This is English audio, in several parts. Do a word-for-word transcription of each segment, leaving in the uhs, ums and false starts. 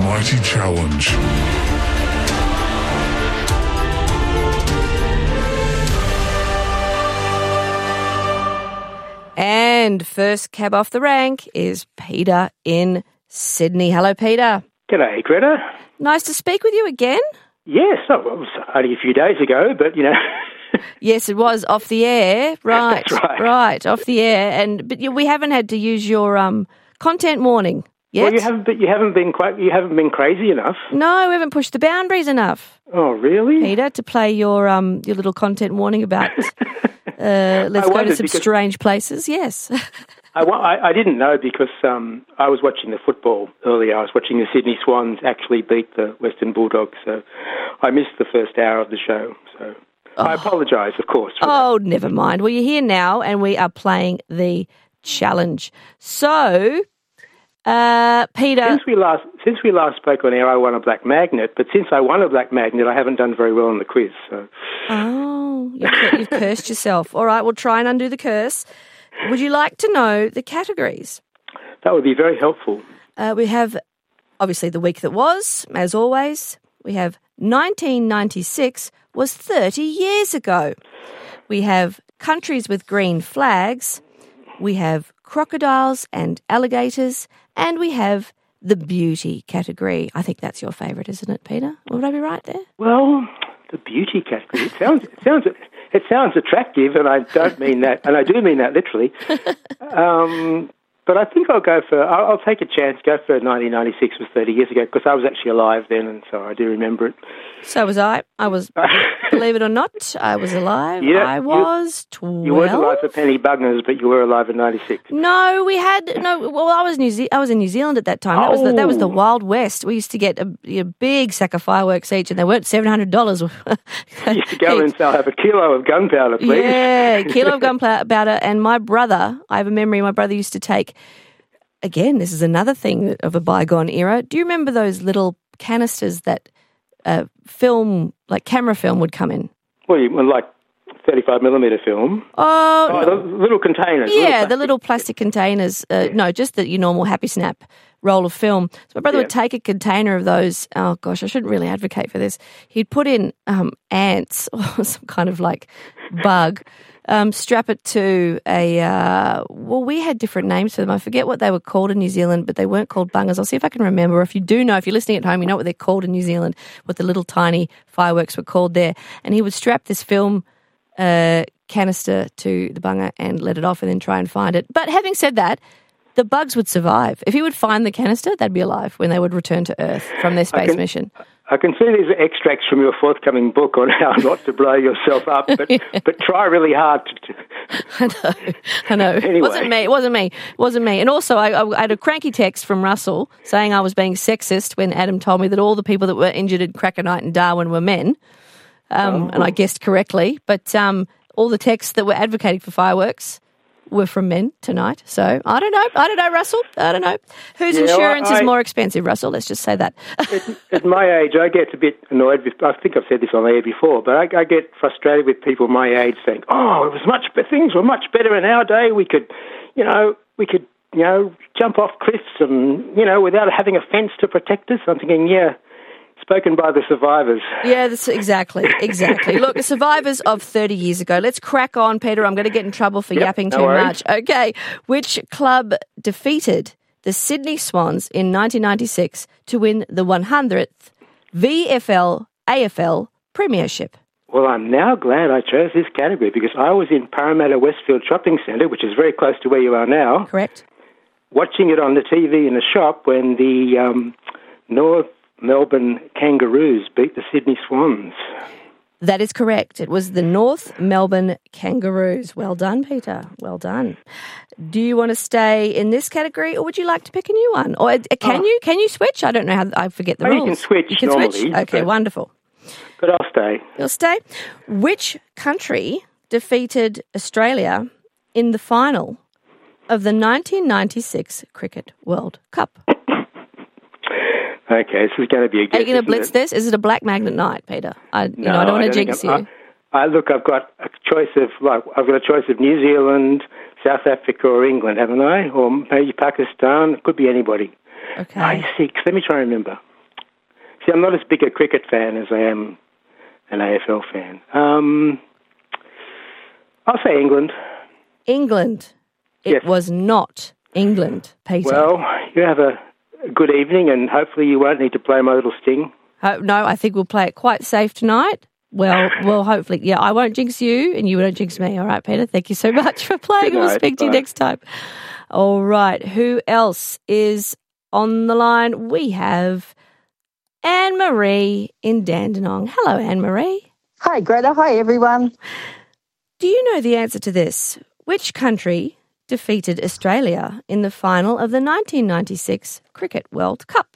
mighty challenge. And first cab off the rank is Peter in Sydney. Hello, Peter. G'day, Greta. Nice to speak with you again. Yes, oh, well, it was only a few days ago, but, you know... Yes, it was off the air. Right, That's right. right, off the air. And But you, we haven't had to use your um, content warning yet. Well, you haven't, been, you haven't been quite, you haven't been crazy enough. No, we haven't pushed the boundaries enough, Oh, really? Peter, to play your um, your little content warning about uh, let's I go to some because- strange places. Yes. I, wa- I, I didn't know because um, I was watching the football earlier. I was watching the Sydney Swans actually beat the Western Bulldogs, so I missed the first hour of the show. So Oh. I apologise, of course. For Oh, never mind. Well, you're here now, and we are playing the challenge. So, uh, Peter... that. Since we last since we last spoke on air, I won a black magnet, but since I won a black magnet, I haven't done very well on the quiz. So. Oh, you've, you've cursed yourself. All right, we'll try and undo the curse. Would you like to know the categories? That would be very helpful. Uh, we have, obviously, the week that was, as always. We have nineteen ninety-six was thirty years ago. We have countries with green flags. We have crocodiles and alligators. And we have the beauty category. I think that's your favourite, isn't it, Peter? Would I be right there? Well, the beauty category. It sounds it sounds it sounds attractive, and I don't mean that, and I do mean that literally. Um, but I think I'll go for. I'll, I'll take a chance. Go for nineteen ninety-six was thirty years ago because I was actually alive then, and so I do remember it. So was I. I was, believe it or not, I was alive. You don't- I was twelve. You weren't alive for Penny Bugners, but you were alive in ninety-six. No, we had no. Well, I was New Ze- I was in New Zealand at that time. That was the, that was the Oh. Wild West. We used to get a, a big sack of fireworks each, and they weren't seven hundred dollars. You used to go and say, "I'll have a kilo of gunpowder, please." Yeah, a kilo of gunpowder. And my brother, I have a memory. My brother used to take. Again, this is another thing of a bygone era. Do you remember those little canisters that uh, film, like camera film, would come in? Well, you well, like thirty-five millimeter film. Oh, Oh, no. the little containers. little Yeah, the plastic- little plastic containers. Uh, No, just the your normal Happy Snap roll of film. So my brother Yeah. would take a container of those. Oh gosh, I shouldn't really advocate for this. He'd put in um, ants or some kind of like bug. Um, strap it to a, uh, well, we had different names for them. I forget what they were called in New Zealand, but they weren't called bungers. I'll see if I can remember. If you do know, if you're listening at home, you know what they're called in New Zealand, what the little tiny fireworks were called there. And he would strap this film uh, canister to the bunger and let it off and then try and find it. But having said that, the bugs would survive. If he would find the canister, they'd be alive when they would return to Earth from their space can- mission. I can see these are extracts from your forthcoming book on how not to blow yourself up, but but try really hard to. I know, I know. It Anyway. wasn't me. It wasn't me. It wasn't me. And also, I, I had a cranky text from Russell saying I was being sexist when Adam told me that all the people that were injured in Cracker Night in Darwin were men. Um, Oh. And I guessed correctly. But um, all the texts that were advocating for fireworks were from men tonight. So I don't know. I don't know, Russell. I don't know. Whose Yeah, well, insurance I- is more expensive, Russell? Let's just say that. At, at my age, I get a bit annoyed with. I think I've said this on air before, but I, I get frustrated with people my age saying, "Oh, it was much. be- Things were much better in our day. We could, you know, we could, you know, jump off cliffs and, you know, without having a fence to protect us." I'm thinking, yeah. Spoken by the survivors. Yeah, that's exactly, exactly. Look, survivors of thirty years ago. Let's crack on, Peter. I'm going to get in trouble for Yep, yapping no too worries. much. Okay. Which club defeated the Sydney Swans in nineteen ninety-six to win the one hundredth V F L A F L Premiership? Well, I'm now glad I chose this category because I was in Parramatta Westfield Shopping Centre, which is very close to where you are now, Correct? watching it on the T V in the shop when the um, North Melbourne Kangaroos beat the Sydney Swans. That is correct. It was the North Melbourne Kangaroos. Well done, Peter. Well done. Do you want to stay in this category, or would you like to pick a new one? Or uh, can Oh. you can you switch? I don't know how. I forget the Oh, you rules. can switch You can normally, switch. Okay, but- wonderful. But I'll stay. You'll stay. Which country defeated Australia in the final of the nineteen ninety-six Cricket World Cup? Okay, this is going to be a guess. Are you going to isn't blitz it? this? Is it a black magnet night, Peter? I, you No, know, I don't want to think jinx I'm- you. I, I look. I've got a choice of like I've got a choice of New Zealand, South Africa, or England, haven't I? Or maybe Pakistan. It could be anybody. Okay. ninety-six. Let me try and remember. See, I'm not as big a cricket fan as I am an A F L fan. Um, I'll say England. England. It Yes. was not England, Peter. Well, you have a good evening, and hopefully you won't need to play my little sting. Uh, no, I think we'll play it quite safe tonight. Well, well, hopefully, yeah, I won't jinx you and you won't jinx me. All right, Peter, thank you so much for playing. Good We'll night. speak to you Bye. next time. All right, who else is on the line? We have Anne-Marie in Dandenong. Hello, Anne-Marie. Hi, Greta. Hi, everyone. Do you know the answer to this? Which country defeated Australia in the final of the nineteen ninety-six Cricket World Cup?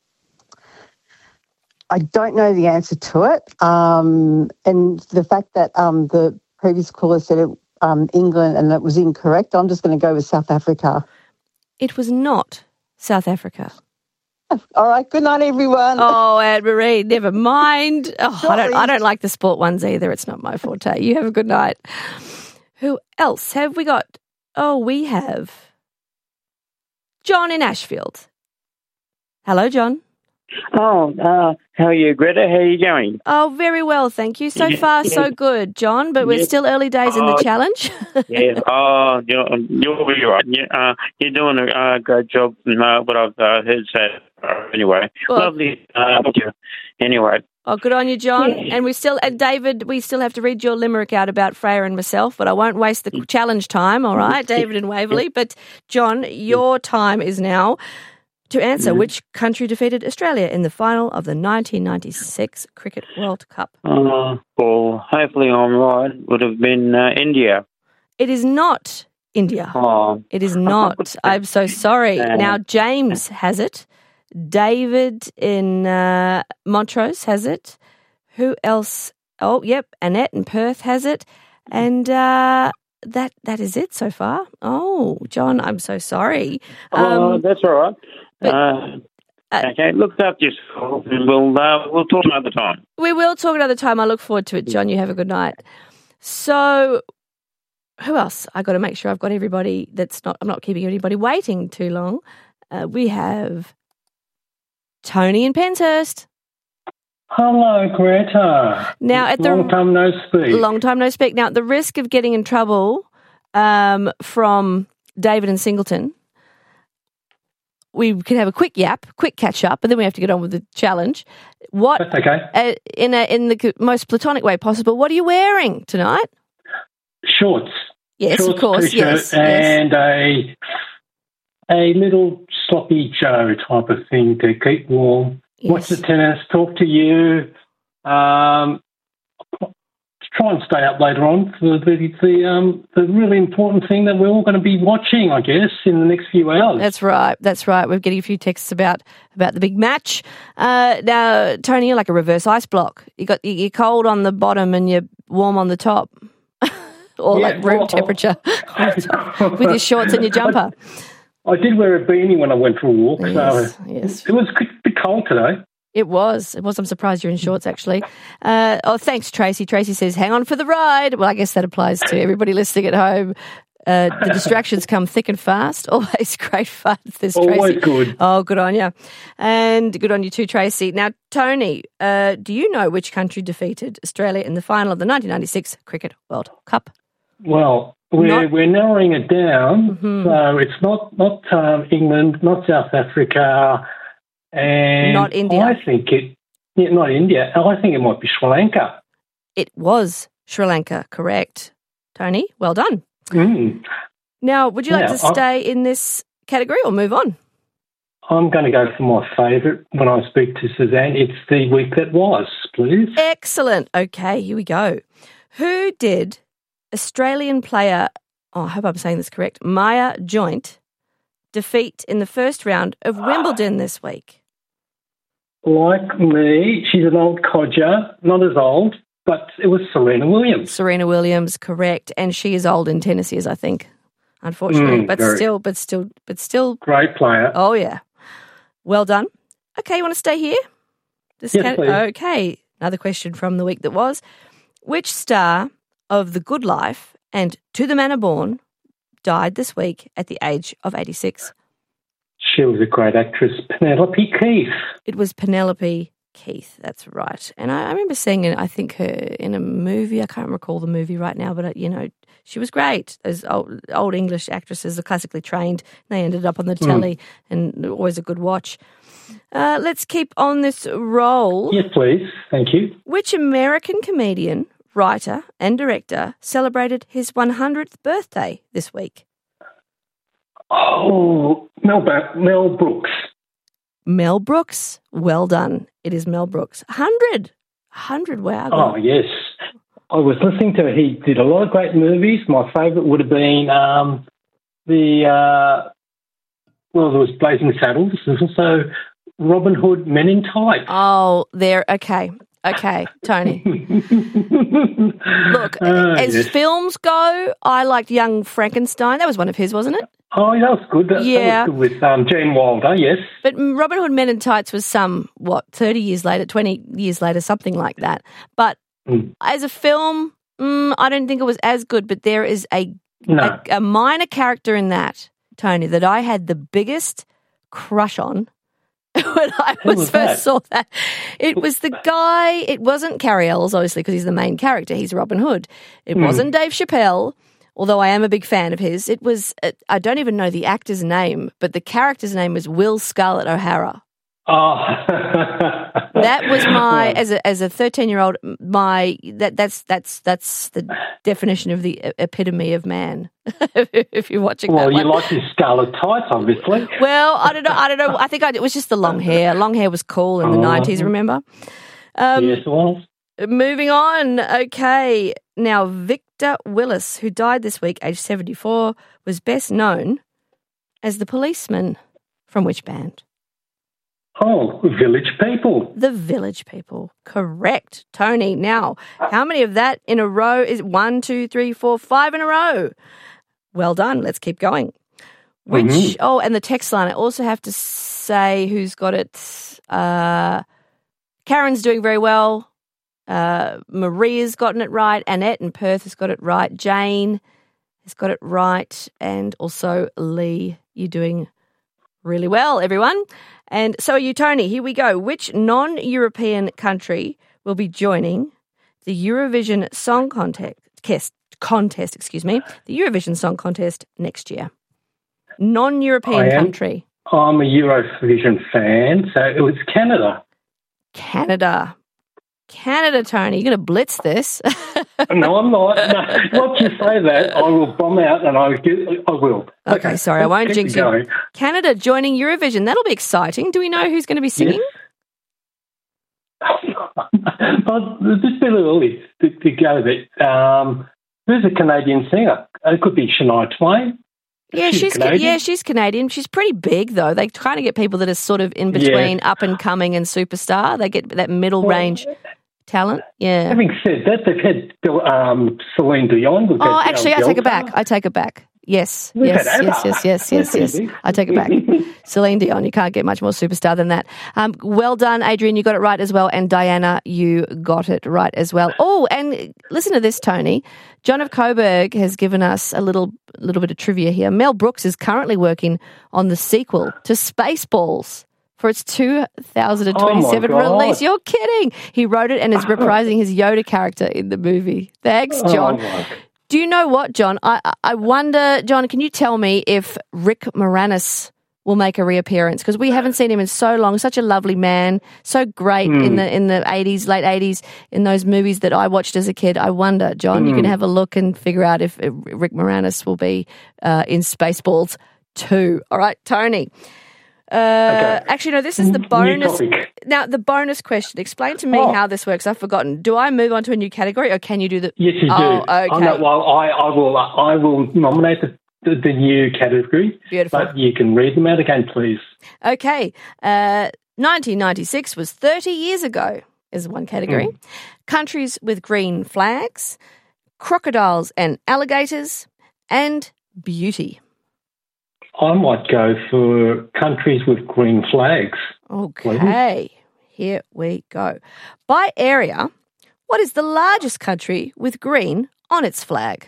I don't know the answer to it. Um, and the fact that um, the previous caller said it, um, England and it was incorrect, I'm just going to go with South Africa. It was not South Africa. All right. Good night, everyone. Oh, Anne-Marie, never mind. Oh, I don't. I Sorry. don't like the sport ones either. It's not my forte. You have a good night. Who else have we got? Oh, we have John in Ashfield. Hello, John. Oh, uh, how are you, Greta? How are you going? Oh, very well, thank you. So Yeah, far, yeah. so good, John. But we're Yeah. still early days in the Oh, challenge. Yeah. Oh, you're, you'll be right. You, uh, you're doing a uh, great job. Uh, what I've uh, heard say. Uh, anyway, Well- lovely. Uh, thank you. Anyway, Oh, good on you, John. Yeah. And we still, and David, we still have to read your limerick out about Freya and myself, but I won't waste the challenge time, all right, David and Waverley. But, John, your time is now to answer which country defeated Australia in the final of the nineteen ninety-six Cricket World Cup. uh, well, hopefully I'm right. Would have been uh, India. It is not India. Oh, It is not. I'm so sorry. Uh, Now, James has it. David in uh, Montrose has it. Who else? Oh, yep. Annette in Perth has it. And uh, that that is it so far. Oh, John, I'm so sorry. oh, Um, that's all right. but- Uh, uh, okay, look after yourself, and we'll uh, we'll talk another time. we will talk another time. I look forward to it, John. You have a good night. So, who else? I got to make sure I've got everybody that's not, I'm not keeping anybody waiting too long. Uh, we have Tony in Penshurst. Hello, Greta. Now, at the Long time no speak. long time no speak. Now, at the risk of getting in trouble um, from David and Singleton, we can have a quick yap, quick catch up, and then we have to get on with the challenge. What, That's okay. uh, in a, in the most platonic way possible, what are you wearing tonight? Shorts. Yes, Shorts, of course. t-shirt, Yes, yes. and a a little sloppy Joe type of thing to keep warm. Watch the Yes. tennis. Talk to you. Um, try and stay up later on for the the um the really important thing that we're all going to be watching, I guess, in the next few hours. That's right. That's right. We're getting a few texts about about the big match. Uh, now, Tony, you're like a reverse ice block. You got you're cold on the bottom and you're warm on the top, or Yeah, like room well- temperature with your shorts and your jumper. I did wear a beanie when I went for a walk, Yes, so yes. it was a bit cold today. It was. It was. I'm surprised you're in shorts, actually. Uh, oh, thanks, Tracy. Tracy says, hang on for the ride. Well, I guess that applies to everybody listening at home. Uh, the distractions come thick and fast. Always great fun. There's Tracy. Always good. Oh, good on you. And good on you too, Tracy. Now, Tony, uh, do you know which country defeated Australia in the final of the nineteen ninety-six Cricket World Cup? Well, we're Not- we're narrowing it down, Mhm. so it's not not um, England, not South Africa, and Not India. I think it, yeah, not India. I think it might be Sri Lanka. It was Sri Lanka, correct. Tony, well done. Mm. Now, would you like Yeah, to I- stay in this category or move on? I'm going to go for my favourite when I speak to Suzanne. It's the week that was, please. Excellent. Okay, here we go. Who did Australian player, oh, I hope I'm saying this correct, Maya Joint, defeat in the first round of Wimbledon this week? Like me, she's an old codger, not as old, but it was Serena Williams. Serena Williams, correct. And she is old in tennis years, I think, unfortunately. Mm, but very. still, but still, but still, Great player. oh, yeah. Well done. Okay, you want to stay here? This Yes, please. Okay, another question from the week that was. Which star of The Good Life and To the Manor Born died this week at the age of eighty-six? She was a great actress, Penelope Keith. It was Penelope Keith, that's right. And I, I remember seeing, it, I think, her in a movie. I can't recall the movie right now, but, uh, you know, she was great. Those old, old English actresses are classically trained. They ended up on the telly mm. and always a good watch. Uh, let's keep on this roll. Yes, please. Thank you. Which American comedian, writer and director celebrated his one hundredth birthday this week? Oh, Mel, ba- Mel Brooks. Mel Brooks. Well done. It is Mel Brooks. one hundred. one hundred, wow. Oh, yes. I was listening to it. He did a lot of great movies. My favourite would have been um, the, uh, well, there was Blazing Saddles. There's also Robin Hood Men in Tights. Oh, there. Okay. Okay, Tony. Look, uh, as yes. films go, I liked Young Frankenstein. That was one of his, wasn't it? Oh, that was good. That, yeah. that was good with um, Gene Wilder, yes. But Robin Hood Men in Tights was some, what, thirty years later, twenty years later, something like that. But mm. as a film, mm, I don't think it was as good, but there is a, no. a a minor character in that, Tony, that I had the biggest crush on when I was, was first that? saw that. It was the guy, it wasn't Cary Elwes, obviously, because he's the main character. He's Robin Hood. It mm. wasn't Dave Chappelle, although I am a big fan of his. It was, I don't even know the actor's name, but the character's name was Will Scarlett O'Hara. Oh. That was my, as a as a thirteen-year-old, my, that that's that's that's the definition of the epitome of man, if you're watching well, that Well, you one. like his scarlet tights, obviously. Well, I don't know, I don't know, I think I, it was just the long hair. Long hair was cool in the oh. nineties, remember? Um, yes, it was. Moving on, okay. Now, Victor Willis, who died this week, aged seventy-four, was best known as the policeman from which band? Oh, Village People. The Village People. Correct, Tony. Now, how many of that in a row is it? One, two, three, four, five in a row? Well done. Let's keep going. Which, mm-hmm. oh, and the text line, I also have to say who's got it. Uh, Karen's doing very well. Uh, Maria's gotten it right. Annette in Perth has got it right. Jane has got it right. And also Lee, you're doing really well, everyone. And so are you, Tony. Here we go. Which non-European country will be joining the Eurovision Song Contest, contest, excuse me, the Eurovision Song Contest next year? Non-European country. I'm a Eurovision fan, so it was Canada. Canada. Canada, Tony. You're going to blitz this. No, I'm not. No. Once you say that, I will bomb out and I, I will. Okay, okay, sorry, I won't jinx you. Canada joining Eurovision. That'll be exciting. Do we know who's going to be singing? Yes. It's just a little early to, to go there. Um, who's a Canadian singer? It could be Shania Twain. Yeah, she's, she's Canadian. Yeah, she's Canadian. She's pretty big, though. They kind of get people that are sort of in between yeah. up and coming and superstar. They get that middle well, range talent. Yeah. Having said that, they've had um, Celine Dion. We've oh, had, actually, uh, I take it back. I take it back. Yes, We've yes, yes, yes, yes, yes, yes, yes. I take it back. Celine Dion. You can't get much more superstar than that. Um, well done, Adrian. You got it right as well, and Diana, you got it right as well. Oh, and listen to this, Tony. John of Coburg has given us a little little bit of trivia here. Mel Brooks is currently working on the sequel to Spaceballs for its two thousand twenty-seven oh release. You're kidding. He wrote it and is reprising his Yoda character in the movie. Thanks, John. Oh Do you know what, John? I I wonder, John, can you tell me if Rick Moranis will make a reappearance? Because we haven't seen him in so long. Such a lovely man, so great mm. in the in the eighties, late eighties, in those movies that I watched as a kid. I wonder, John, mm. you can have a look and figure out if Rick Moranis will be uh, in Spaceballs two. All right, Tony. Uh, okay. Actually, no, this is the bonus. Now, the bonus question. Explain to me oh. how this works. I've forgotten. Do I move on to a new category, or can you do the? Yes, you oh, do. Okay. Oh, no, well, I, I will. I will nominate the, the, the new category. Beautiful. But you can read them out again, please. Okay. Uh, nineteen ninety-six was thirty years ago. Is one category. Mm. Countries with green flags, crocodiles and alligators, and beauty. I might go for countries with green flags. Okay, please. Here we go. By area, what is the largest country with green on its flag?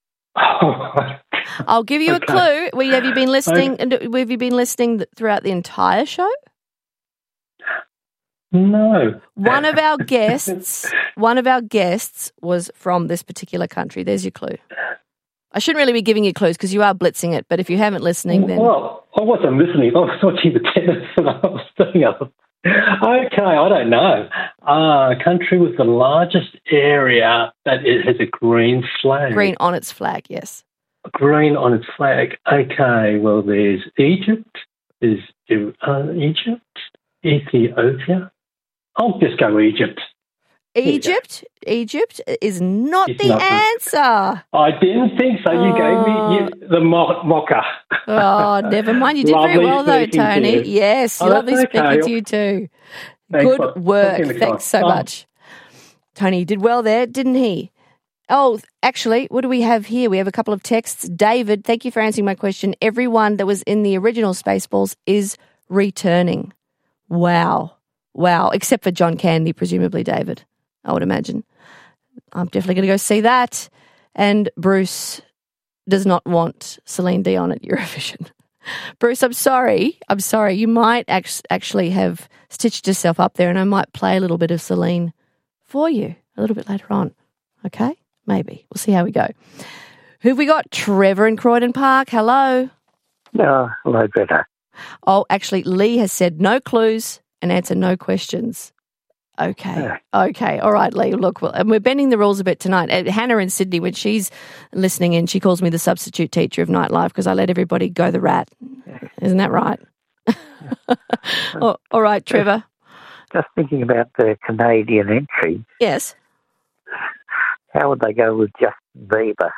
Oh, I'll give you okay. a clue. Have you been listening? Okay. Have you been listening throughout the entire show? No. One of our guests, one of our guests was from this particular country. There's your clue. I shouldn't really be giving you clues because you are blitzing it, but if you haven't listening, then... Well, I wasn't listening. I was watching the tennis and I was doing other. Okay, I don't know. Uh, a country with the largest area that it has a green flag. Green on its flag, yes. Green on its flag. Okay, well, there's Egypt. There's uh, Egypt, Ethiopia. I'll just go Egypt. Egypt? Egypt is not It's the not. answer. I didn't think so. You gave me you, the mo- mocker. Oh, never mind. You did very Lovely well, though, speaking to Tony. you. Yes, Oh, lovely that's speaking okay. to you too. Thanks, Good bud. work. Talking to Thanks so Con. much. Tony, you did well there, didn't he? Oh, actually, what do we have here? We have a couple of texts. David, thank you for answering my question. Everyone that was in the original Spaceballs is returning. Wow. Wow. Except for John Candy, presumably, David, I would imagine. I'm definitely going to go see that. And Bruce does not want Celine Dion at Eurovision. Bruce, I'm sorry. I'm sorry. You might act- actually have stitched yourself up there, and I might play a little bit of Celine for you a little bit later on. Okay? Maybe. We'll see how we go. Who've we got? Trevor in Croydon Park. Hello. No, hello, Greta. Oh, actually, Lee has said no clues and answer no questions. Okay. Yeah. Okay. All right, Lee. Look, well, and we're bending the rules a bit tonight. Uh, Hannah in Sydney, when she's listening in, she calls me the substitute teacher of Nightlife because I let everybody go the rat. Isn't that right? oh, all right, Trevor. Just thinking about the Canadian entry, Yes. how would they go with Justin Bieber?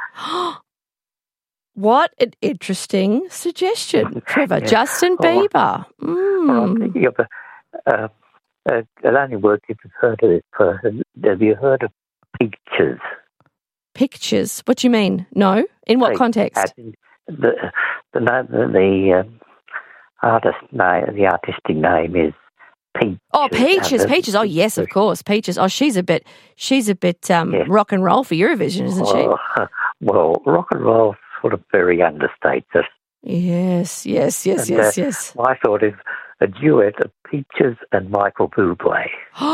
What an interesting suggestion, Trevor. Yeah. Justin Oh, Bieber. Well, I'm Mm. thinking of a, uh, uh, it only works if you've heard of this person. Have you heard of Pictures? Pictures. What do you mean? No? In what Like, context? as in The the name, the, the um, artist name, the artistic name is Peaches. Oh, Peaches, Uh, the- Peaches. Oh, yes, of course, Peaches. Oh, she's a bit, she's a bit um, Yeah. rock and roll for Eurovision, isn't she? Oh, well, rock and roll sort of very understates it. Yes, yes, yes, And, yes, uh, yes. I thought of a duet of Peaches and Michael Bublé.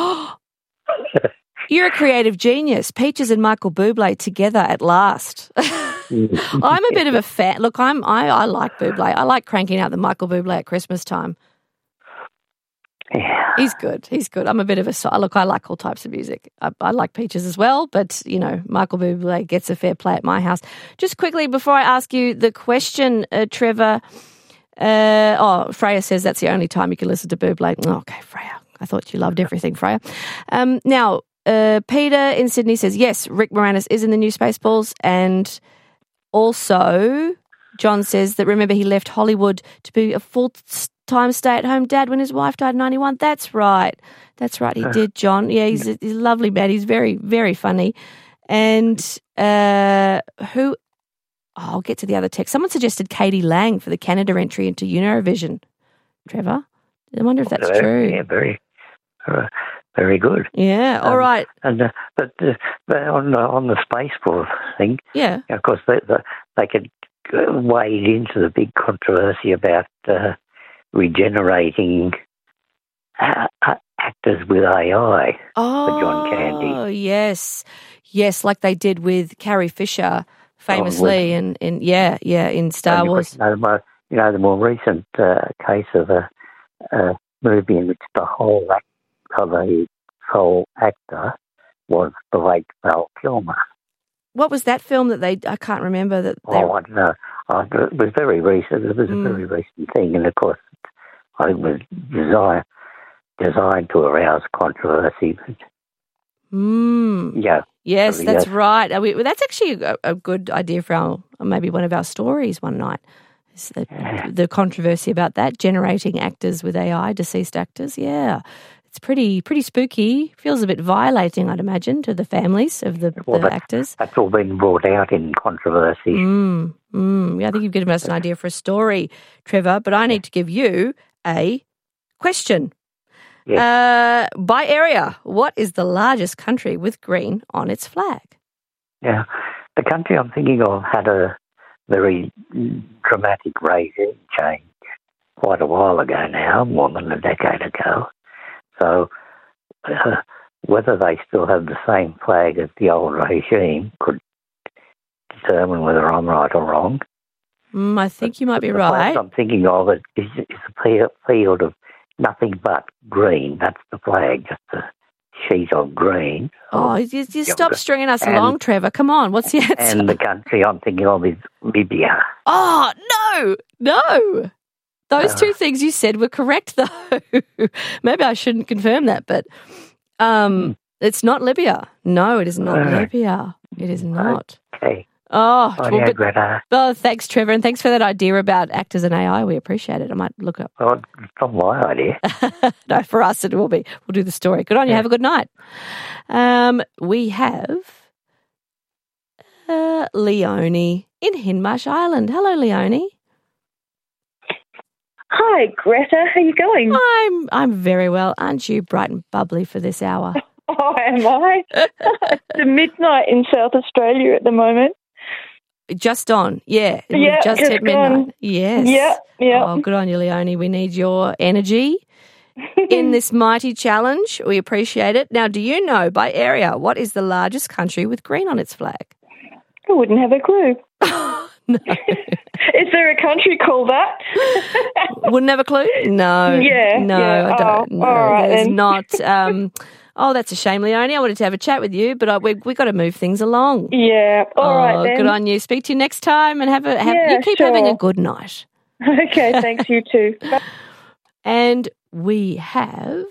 You're a creative genius. Peaches and Michael Bublé together at last. I'm a bit of a fan. Look, I'm I, I like Bublé. I like cranking out the Michael Bublé at Christmas time. Yeah. He's good. He's good. I'm a bit of a so- look. I like all types of music. I, I like Peaches as well, but you know, Michael Bublé gets a fair play at my house. Just quickly before I ask you the question, uh, Trevor. Uh, oh, Freya says that's the only time you can listen to Bublé. Oh, okay, Freya. I thought you loved everything, Freya. Um, now, uh, Peter in Sydney says yes. Rick Moranis is in the new Spaceballs, and also John says that remember he left Hollywood to be a full time stay-at-home dad when his wife died in ninety-one. That's right. That's right. He did, John. Yeah, he's a, he's a lovely man. He's very, very funny. And uh, who... Oh, I'll get to the other text. Someone suggested Katie Lang for the Canada entry into Eurovision. Trevor? I wonder if that's Very- true. Yeah, very, uh, very good. Yeah, all Um, right. And uh, but, uh, but on the on the Spaceballs thing, Yeah. of course, they they, they could wade into the big controversy about uh, regenerating uh, uh, actors with A I. Oh, John Candy. yes. Yes, like they did with Carrie Fisher famously in, in yeah, yeah, in Star And you Wars. know, the more, you know, the more recent uh, case of a, a movie in which the whole act, of the sole actor was the late Val Kilmer. What was that film that they, I can't remember that they, Oh, I don't know. Uh, it was very recent. It was Mm. a very recent thing, and of course, I think it was designed designed to arouse controversy. But, mm, yeah, yes, Probably, that's yes. right. Uh, we- well, that's actually a, a good idea for our, maybe one of our stories one night. Is the, Yeah. the controversy about that, generating actors with A I, deceased actors. Yeah, it's pretty pretty spooky. Feels a bit violating, I'd imagine, to the families of the, Well, the that- actors. that's all been brought out in controversy. Mm, mm. Yeah, I think you've given us an idea for a story, Trevor, but I need to give you a question. Uh, by area, what is the largest country with green on its flag? Yeah, the country I'm thinking of had a very dramatic regime change quite a while ago now, more than a decade ago. So uh, whether they still have the same flag as the old regime could determine whether I'm right or wrong. Mm, I think but, you might be the right. flag I'm thinking of is, is, is a field of nothing but green. That's the flag, just a sheet of green. Oh, you, you stop stringing us and, along, Trevor. Come on, what's the answer? And the country I'm thinking of is Libya. Oh, no, no. Those uh, two things you said were correct, though. Maybe I shouldn't confirm that, but um, it's not Libya. No, it is not uh, Libya. It is not. Okay. Oh, oh, well, yeah, but, Greta. oh, thanks, Trevor, and thanks for that idea about actors and A I. We appreciate it. I might look up. Well, it's not my idea. No, for us it will be. We'll do the story. Good on you. Yeah. Have a good night. Um, we have uh, Leonie in Hindmarsh Island. Hello, Leonie. Hi, Greta. How are you going? I'm I'm very well. Aren't you bright and bubbly for this hour? Oh, am I? It's midnight in South Australia at the moment. Just on, yeah. Yeah, just, just hit midnight. gone. Yes. Yeah, yeah. Oh, good on you, Leonie. We need your energy in this mighty challenge. We appreciate it. Now, do you know by area what is the largest country with green on its flag? I wouldn't have a clue. No. Is there a country called that? Wouldn't have a clue? No. Yeah. No, yeah. I don't. Oh, no, all right, there's then. not. Um, oh, that's a shame, Leonie. I wanted to have a chat with you, but I, we we got to move things along. Yeah. All oh, right then. Good on you. Speak to you next time, and have a have. Yeah, you keep sure. having a good night. Okay. Thanks. You too. Bye. And we have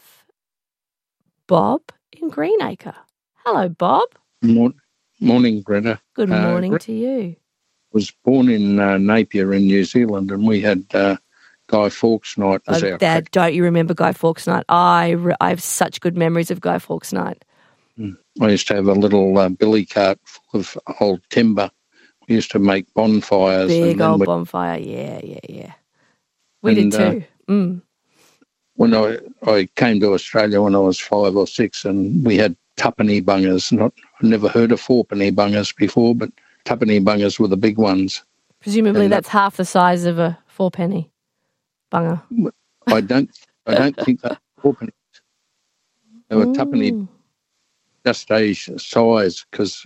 Bob in Greenacre. Hello, Bob. Mor- morning, Greta. Good morning uh, to you. Was born in uh, Napier in New Zealand, and we had uh, Guy Fawkes Night as Oh, our Dad, crack. don't you remember Guy Fawkes Night? I, re- I have such good memories of Guy Fawkes Night. Mm. I used to have a little uh, billy cart full of old timber. We used to make bonfires. Big and then old we, bonfire, yeah, yeah, yeah. We and, did too. Uh, mm. When I, I came to Australia when I was five or six, and we had tuppenny bungers. Not, I've never heard of fourpenny bungers before, but tuppenny bungers were the big ones. Presumably and that's that, half the size of a four-penny bunger. I don't I don't think that were fourpennies. They were Ooh. tuppenny, just a size, because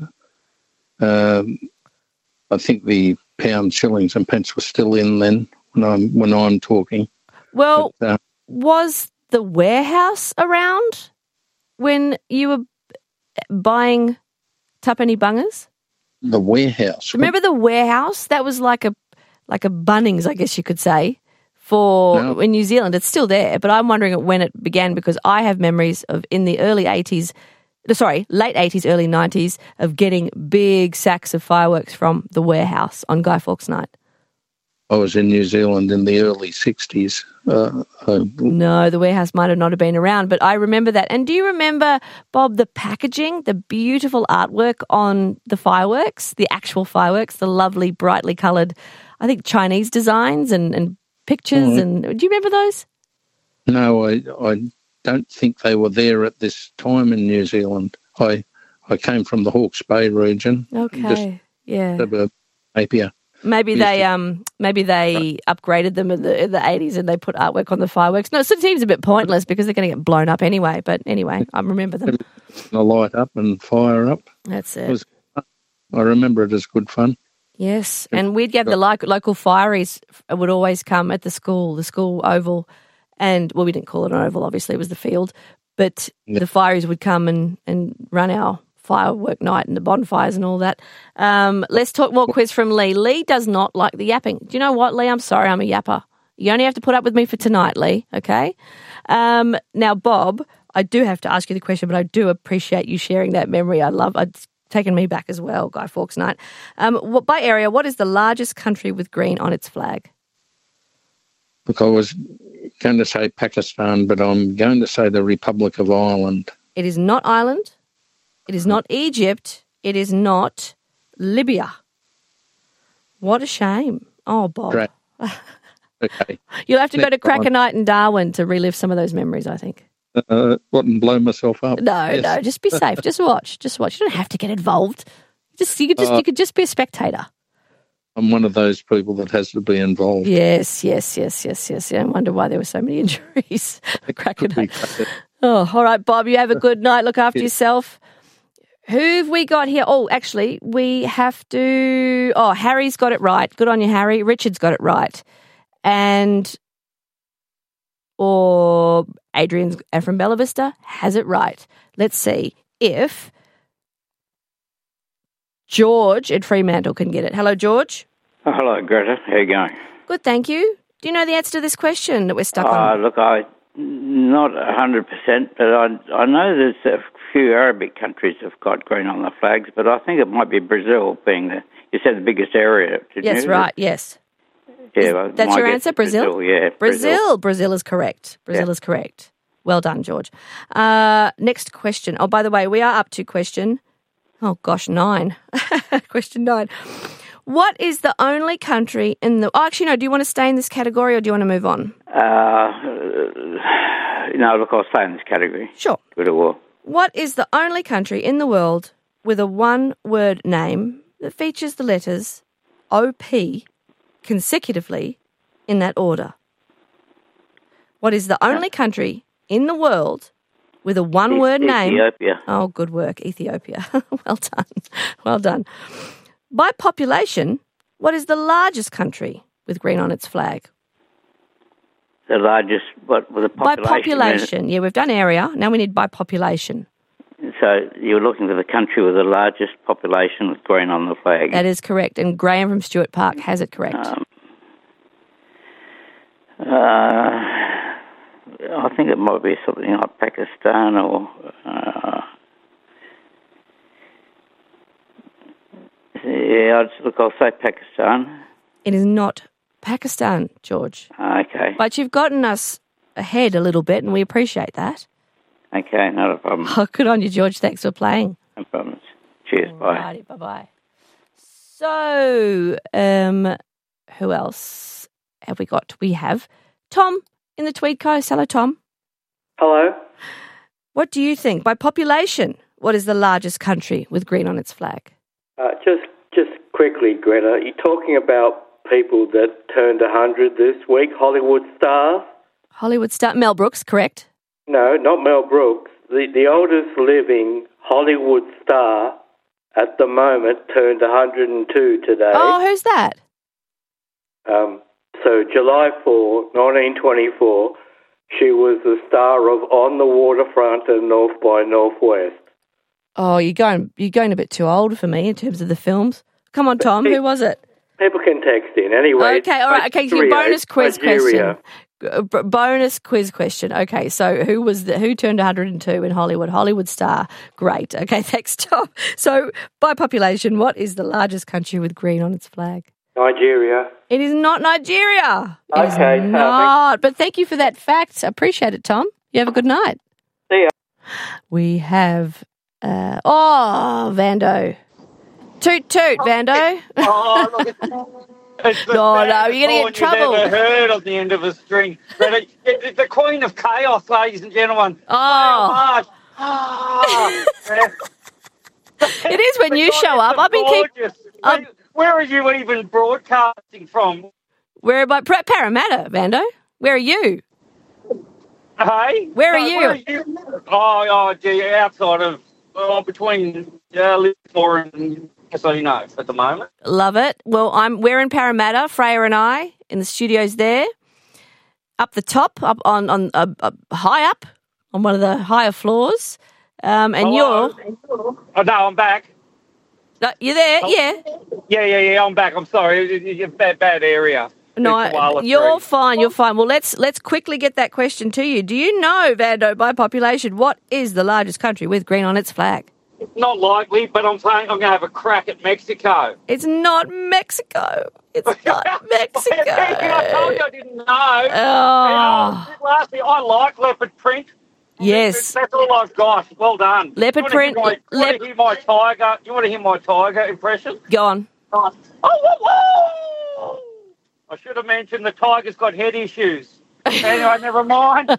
um, I think the pound, shillings and pence were still in then when I'm, when I'm talking. Well, but, uh, was the warehouse around when you were buying tuppenny bungers? The warehouse. Remember the warehouse? That was like a like a Bunnings, I guess you could say, for No. in New Zealand. It's still there, but I'm wondering when it began because I have memories of in the early eighties, sorry, late eighties, early nineties of getting big sacks of fireworks from the warehouse on Guy Fawkes Night. I was in New Zealand in the early sixties. Uh, uh, No, the warehouse might have not have been around, but I remember that. And do you remember, Bob, the packaging, the beautiful artwork on the fireworks, the actual fireworks, the lovely, brightly coloured, I think, Chinese designs and, and pictures? Mm. And do you remember those? No, I I don't think they were there at this time in New Zealand. I I came from the Hawke's Bay region. Okay, just yeah. suburb Napier. Maybe Used they to- um maybe they upgraded them in the in the eighties and they put artwork on the fireworks. No, it sort of seems a bit pointless because they're going to get blown up anyway. But anyway, I remember them. A light up and fire up. That's It it. was fun. I remember it as good fun. Yes, and we'd get the lo- local fireys would always come at the school, the school oval, and well, we didn't call it an oval, obviously it was the field, but Yeah. the fireys would come and, and run our firework night and the bonfires and all that. Um, let's talk more quiz from Lee. Lee does not like the yapping. Do you know what, Lee? I'm sorry, I'm a yapper. You only have to put up with me for tonight, Lee, okay? Um, now, Bob, I do have to ask you the question, but I do appreciate you sharing that memory. I love it's taken me back as well, Guy Fawkes Night. Um, what, by area, what is the largest country with green on its flag? Look, I was going to say Pakistan, but I'm going to say the Republic of Ireland. It is not Ireland. It is not Egypt. It is not Libya. What a shame. Oh, Bob. Great. Okay. You'll have to go to Next one. Cracker Night in Darwin to relive some of those memories, I think. Uh, what, and blow myself up? No, Yes. no, just be safe. Just watch. Just watch. You don't have to get involved. Just you could just Uh, you could just be a spectator. I'm one of those people that has to be involved. Yes, yes, yes, yes, yes. Yeah, I wonder why there were so many injuries. Cracker Could be Night. cracker. Oh, all right, Bob, you have a good night. Look after yourself. Who've we got here? Oh, actually, we have to... Oh, Harry's got it right. Good on you, Harry. Richard's got it right. And... Or Adrian's from Bella Vista has it right. Let's see if George at Fremantle can get it. Hello, George. Oh, hello, Greta. How you going? Good, thank you. Do you know the answer to this question that we're stuck uh, on? Look, I... Not one hundred percent, but I, I know there's a few Arabic countries have got green on the flags, but I think it might be Brazil being the, you said the biggest area, didn't Yes, you? right, yes. Yeah, is, well, that's your answer, Brazil? Brazil? Yeah, Brazil. Brazil. Brazil is correct. Brazil Yeah. is correct. Well done, George. Uh, next question. Oh, by the way, we are up to question, oh gosh, nine. Question nine. What is the only country in the... Oh, actually, no, do you want to stay in this category or do you want to move on? Uh, no, look, I'll stay in this category. Sure. Good or war. What is the only country in the world with a one-word name that features the letters O P consecutively in that order? What is the only country in the world with a one-word name? Ethiopia. Oh, good work, Ethiopia. Well done. Well done. By population, what is the largest country with green on its flag? The largest, what, with a population? By population. Yeah, we've done area. Now we need by population. So you're looking for the country with the largest population with green on the flag. That is correct. And Graham from Stuart Park has it correct. Um, uh, I think it might be something like Pakistan or... Uh, yeah, I'd, look, I'll say Pakistan. It is not Pakistan, George. Okay. But you've gotten us ahead a little bit, and we appreciate that. Okay, not a problem. Oh, good on you, George. Thanks for playing. No problems. Cheers, bye. Righty, bye-bye. So, um, who else have we got? We have Tom in the Tweed Coast. Hello, Tom. Hello. What do you think? By population, what is the largest country with green on its flag? Uh, just just quickly, Greta, you're talking about people that turned one hundred this week, Hollywood stars? Hollywood star, Mel Brooks, correct? No, not Mel Brooks. The, the oldest living Hollywood star at the moment turned one hundred two today. Oh, who's that? Um, so July fourth, nineteen twenty-four, she was the star of On the Waterfront and North by Northwest. Oh, you're going you're going a bit too old for me in terms of the films. Come on, Tom, who was it? People can text in. Anyway. Okay, all right. Okay, your bonus quiz Nigeria. question. B- bonus quiz question. Okay, so who was the, who turned one hundred two in Hollywood? Hollywood star. Great. Okay, thanks, Tom. So, by population, what is the largest country with green on its flag? Nigeria. It is not Nigeria. It Okay, is not. But thank you for that fact. I appreciate it, Tom. You have a good night. See ya. We have... Uh, oh, Vando. Toot, toot, Vando. Oh, look, it's, it's the No, no, you're going to get in you've trouble. ever heard of the end of a string. But it, it, it's the Queen of Chaos, ladies and gentlemen. Oh. Ah, It is when you show up. I've been keep. Where, where are you even broadcasting from? Where about Parramatta, Vando? Where are you? Hey? Where are No, you? Where are you? Oh, oh, gee, outside of, oh, between uh, Lismore and Casino at the moment. Love it. Well, I'm we're in Parramatta, Freya and I, in the studios there. Up the top, up on, on uh, uh, high up, on one of the higher floors. Um, and Hello? you're... Oh, no, I'm back. No, you're there, Oh. yeah. Yeah, yeah, yeah, I'm back. I'm sorry. It- it- It's a bad, bad area. No, It's Koala you're Street. fine, you're fine. Well, let's let's quickly get that question to you. Do you know, Vando, by population, what is the largest country with green on its flag? Not likely, but I'm saying I'm going to have a crack at Mexico. It's not Mexico. It's not Mexico. I told you I didn't know. Oh. And, uh, lastly, I like leopard print. Yes. That's all I've got. Well done. Leopard you print- Want to lep- hear my tiger? You want to hear my tiger impression? Go on. Oh, whoa, whoa. I should have mentioned the tiger's got head issues. Anyway, never mind.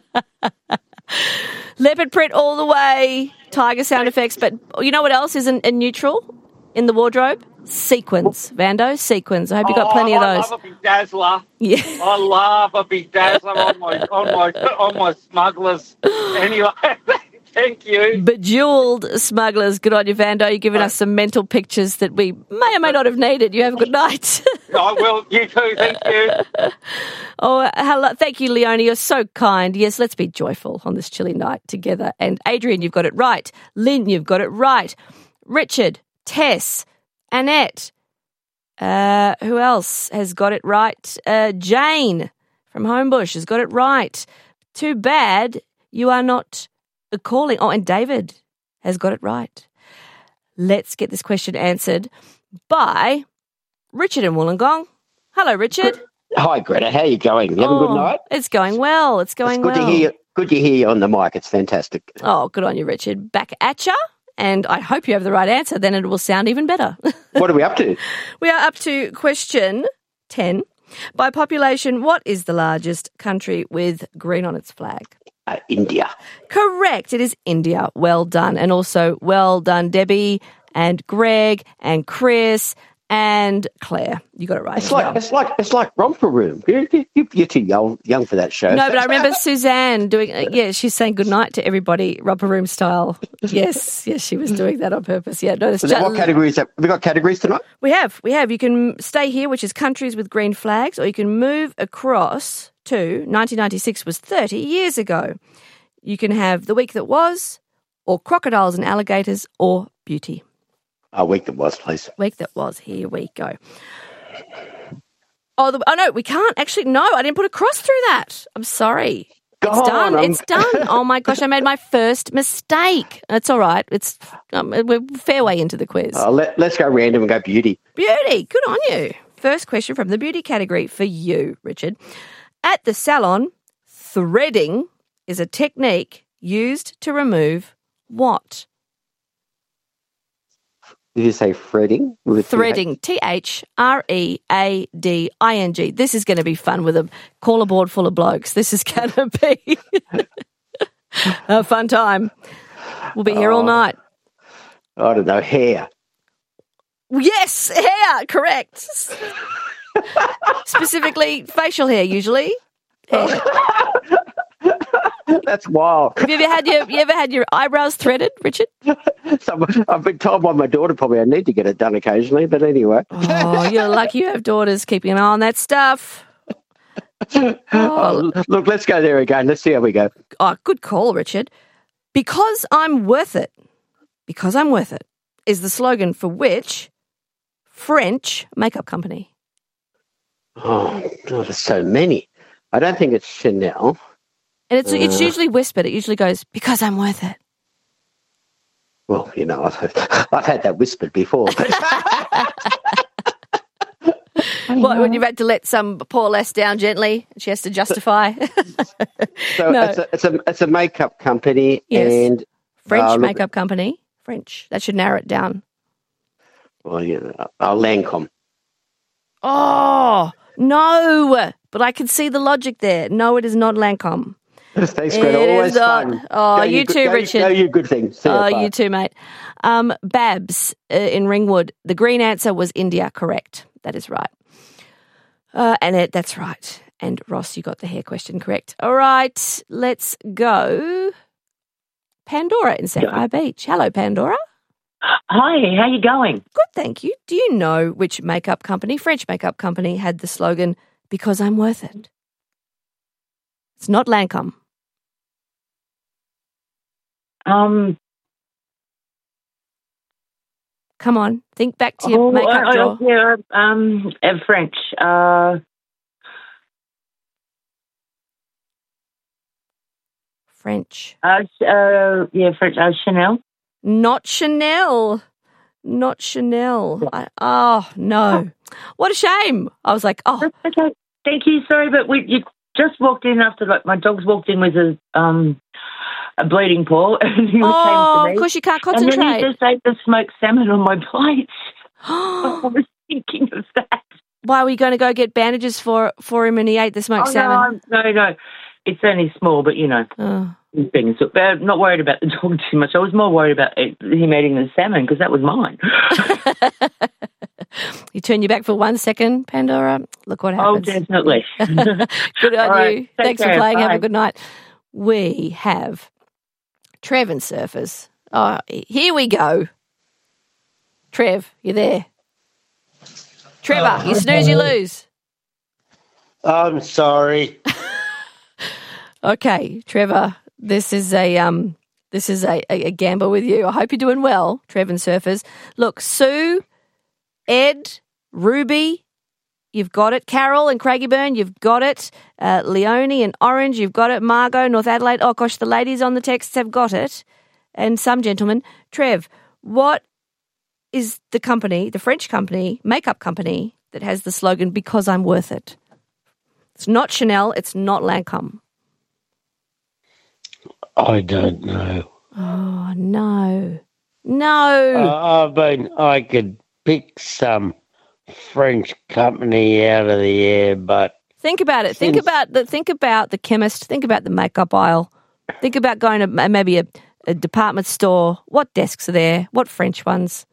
Leopard print all the way, tiger sound effects, but you know what else isn't in neutral in the wardrobe? Sequins, Vando, sequins. I hope you got Oh, plenty of I those. love a big dazzler. Yeah. I love a big dazzler on my on my on my smugglers. Anyway, thank you. Bejeweled smugglers. Good on you, Vando. You're giving us some mental pictures that we may or may not have needed. You have a good night. I will. You too. Thank you. Oh, hello. Thank you, Leonie. You're so kind. Yes, let's be joyful on this chilly night together. And Adrian, you've got it right. Lynn, you've got it right. Richard, Tess, Annette. Uh, who else has got it right? Uh, Jane from Homebush has got it right. Too bad you are not calling. Oh, and David has got it right. Let's get this question answered by Richard in Wollongong. Hello, Richard. Hi, Greta. How are you going? You having oh, a good night? It's going well. It's going it's good well. To hear, good to hear you on the mic. It's fantastic. Oh, good on you, Richard. Back at ya. And I hope you have the right answer. Then it will sound even better. What are we up to? We are up to question ten. By population, what is the largest country with green on its flag? Uh, India. Correct. It is India. Well done. And also well done, Debbie and Greg and Chris and Claire. You got it right. It's as like well. it's like it's like Romper Room. You're, you, you're too young young for that show. No, but I remember Suzanne doing. Uh, yeah, she's saying goodnight to everybody, Romper Room style. Yes, yes, she was doing that on purpose. Yeah, no, it's So just, what categories have we got? Categories tonight? We have, we have. You can stay here, which is countries with green flags, or you can move across to nineteen ninety-six was thirty years ago. You can have the week that was, or crocodiles and alligators, or beauty. A week that was, please. Week that was. Here we go. Oh, the, oh no, we can't actually. No, I didn't put a cross through that. I'm sorry. Go it's done. on, I'm- It's done. Oh my gosh, I made my first mistake. It's all right. It's um, we're fair way into the quiz. Uh, let, let's go random and go beauty. Beauty. Good on you. First question from the beauty category for you, Richard. At the salon, threading is a technique used to remove what? Did you say threading? With Threading. T H R E A D I N G. This is going to be fun with a caller board full of blokes. This is going to be a fun time. We'll be here all Oh. night. I don't know, hair. Yes, hair, correct. Specifically facial hair, usually. Hair. That's wild. Have you ever had your you ever had your eyebrows threaded, Richard? So, I've been told by my daughter probably I need to get it done occasionally, but anyway. Oh, you're lucky you have daughters keeping an eye on that stuff. Oh, look, let's go there again. Let's see how we go. Oh, good call, Richard. Because I'm worth it. Because I'm worth it is the slogan for which French makeup company? Oh, God, there's so many. I don't think it's Chanel. And it's it's Uh. usually whispered. It usually goes, because I'm worth it. Well, you know, I've, heard, I've had that whispered before. What, when you've had to let some poor lass down gently, she has to justify. So No. it's, a, it's, a, it's a makeup company Yes. and... French uh, look- makeup company. French. That should narrow it down. Well, you know, uh, Lancome. Oh, no. But I can see the logic there. No, it is not Lancome. Thanks, Greta. It Always is not. fun. Oh, Go you good- too, go- Richard. Go you good thing. See Oh, you, you too, mate. Um, Babs uh, in Ringwood. The green answer was India. Correct. That is right. Uh, and it, that's right. And Ross, you got the hair question correct. All right, let's go. Pandora in Sapphire Beach. Hello, Pandora. Hi, how you going? Good, thank you. Do you know which makeup company, French makeup company, had the slogan, because I'm worth it? It's not Lancome. Um, Come on, think back to your oh, makeup uh, drawer. yeah, um, uh, French. Uh, French. uh, uh, yeah, French. Uh, Chanel. Not Chanel. Not Chanel. I, oh, no. What a shame. I was like, oh. Okay, thank you. Sorry, but we you just walked in after like my dog's walked in with a um a bleeding paw, and he Oh, came to me. of course you can't And then concentrate. he just ate the smoked salmon on my plate. I was thinking of that. Why were you going to go get bandages for, for him and he ate the smoked Oh, salmon? No, no, no. It's only small, but you know. Oh. Things. But I'm not worried about the dog too much. I was more worried about it, him eating the salmon because that was mine. You turn your back for one second, Pandora. Look what Oh, happens. definitely. Good on All right, you. take Thanks care. for playing. Have Bye. a good night. We have Trev and Surfers. Oh, here we go. Trev, you there? Trevor, you snooze, you lose. I'm sorry. Okay, Trevor, this is a um, this is a, a, a gamble with you. I hope you're doing well, Trev and Surfers. Look, Sue, Ed, Ruby, you've got it. Carol and Craigieburn, you've got it. Uh, Leonie and Orange, you've got it. Margot, North Adelaide. Oh gosh, the ladies on the texts have got it, and some gentlemen. Trev, what is the company, the French company, makeup company that has the slogan "Because I'm worth it"? It's not Chanel. It's not Lancome. I don't know. Oh, no. No. Uh, I mean, I could pick some French company out of the air, but Think about it. Think Since- about the think about the chemist. Think about the makeup aisle. Think about going to ma- maybe a, a department store. What desks are there? What French ones?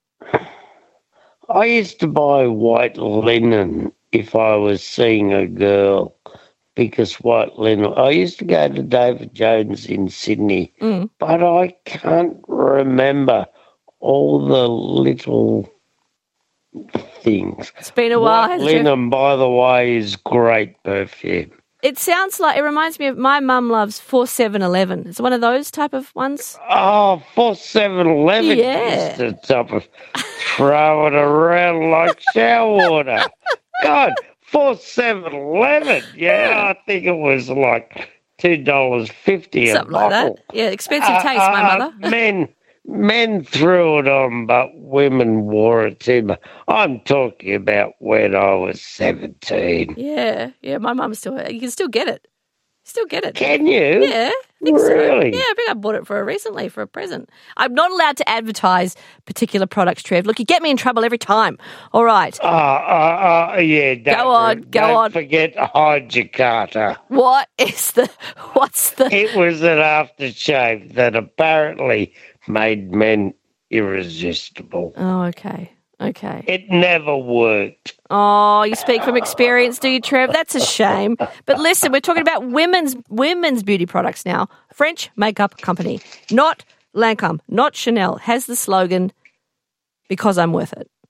I used to buy white linen if I was seeing a girl, because white linen. I used to go to David Jones in Sydney, Mm. but I can't remember all the little things. It's been a while. White hasn't it? linen, by the way, is great perfume. It sounds like it reminds me of my mum loves four seven eleven. It's one of those type of ones. Oh, for seven eleven, Yeah. used to top of throw it around like shower water. God, for seven eleven, yeah, I think it was like two dollars fifty a Something like that. bottle. Yeah, expensive Uh, taste, my uh, mother. Men, men threw it on, but women wore it too. I'm talking about when I was seventeen. Yeah, yeah, my mum still, you can still get it. Still get it. Can you? Yeah, I think so. Really? Yeah, I think I bought it for her recently for a present. I'm not allowed to advertise particular products, Trev. Look, you get me in trouble every time. All right. Uh, uh, uh, yeah, don't, Go on, go don't on. forget Hijacata. What is the, what's the... It was an aftershave that apparently made men irresistible. Oh, okay. Okay. It never worked. Oh, you speak from experience, do you, Trev? That's a shame. But listen, we're talking about women's women's beauty products now. French makeup company, not Lancome, not Chanel, has the slogan, "Because I'm worth it."